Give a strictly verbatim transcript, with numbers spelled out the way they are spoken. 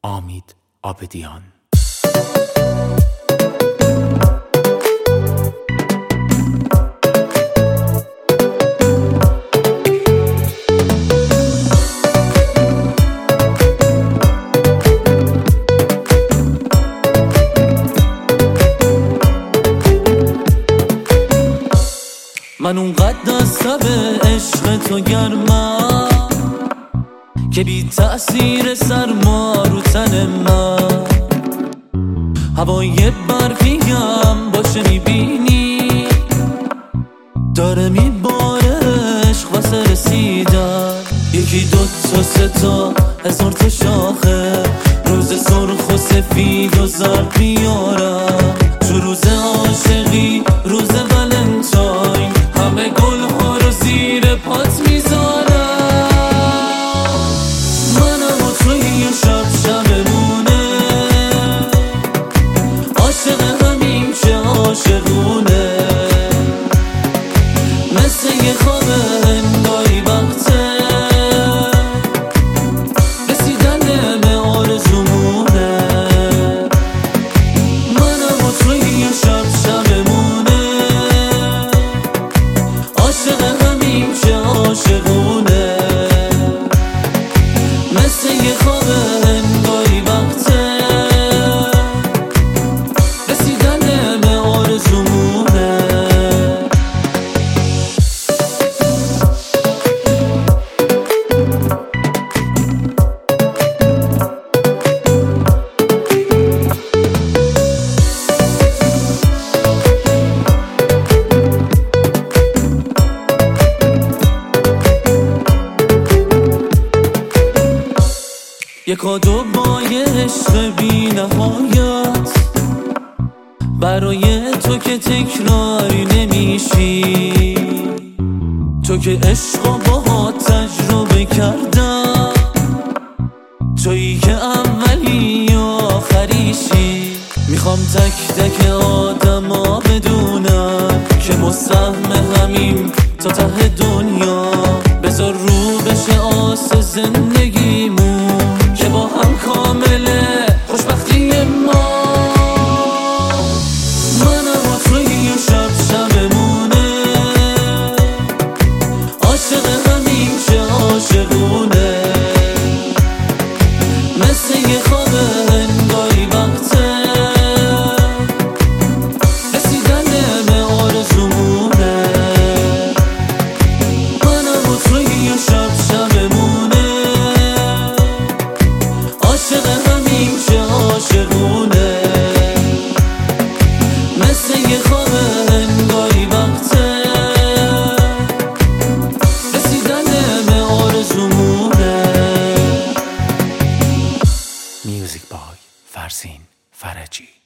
امید عابدیان. من اونقدر از سب عشق تو گرمم که بی تأثیر سرما رو تن من هوای برفیم باشه میبینی داره میباره عشق واسه رسیدن یکی دو تا سه تا هزار تا شاخه روز سرخ و سفید و زرد میارم تو روز عاشقی روز ولنتاین همه گل ها رو زیر پات میذارم منم و توی یه شب شبمونه عاشق همین که عاشقونه مثل یه خواب هنگایی وقته رسیدن به آرزومونه منم و توی یه شب شبمونه عاشق همین که عاشقونه مثل یه خواب هنگایی وقته رسیدن به آرزومونه یه کادو با یه عشق بی نهایت برای تو که تکراری نمیشی تو که عشقا باها تجربه کردم تویی که اولی و آخریشی میخوام تک تک آدم ها بدونم که مسهم همیم تا ته دنیا بذار رو بشه آس زندگیمون که با هم کامله خوشبختی ما منم و توی یه شب شبمونه عاشق همین که عاشقونه مثل یه خواب هنگایی وقته رسیدن به آرزومونه منم و توی یه شب شبمونه عاشق همین که عاشقونه مثل یه خواب هنگایی وقته رسیدن به آرزومونه. میوزیک بای فرزین فرجی.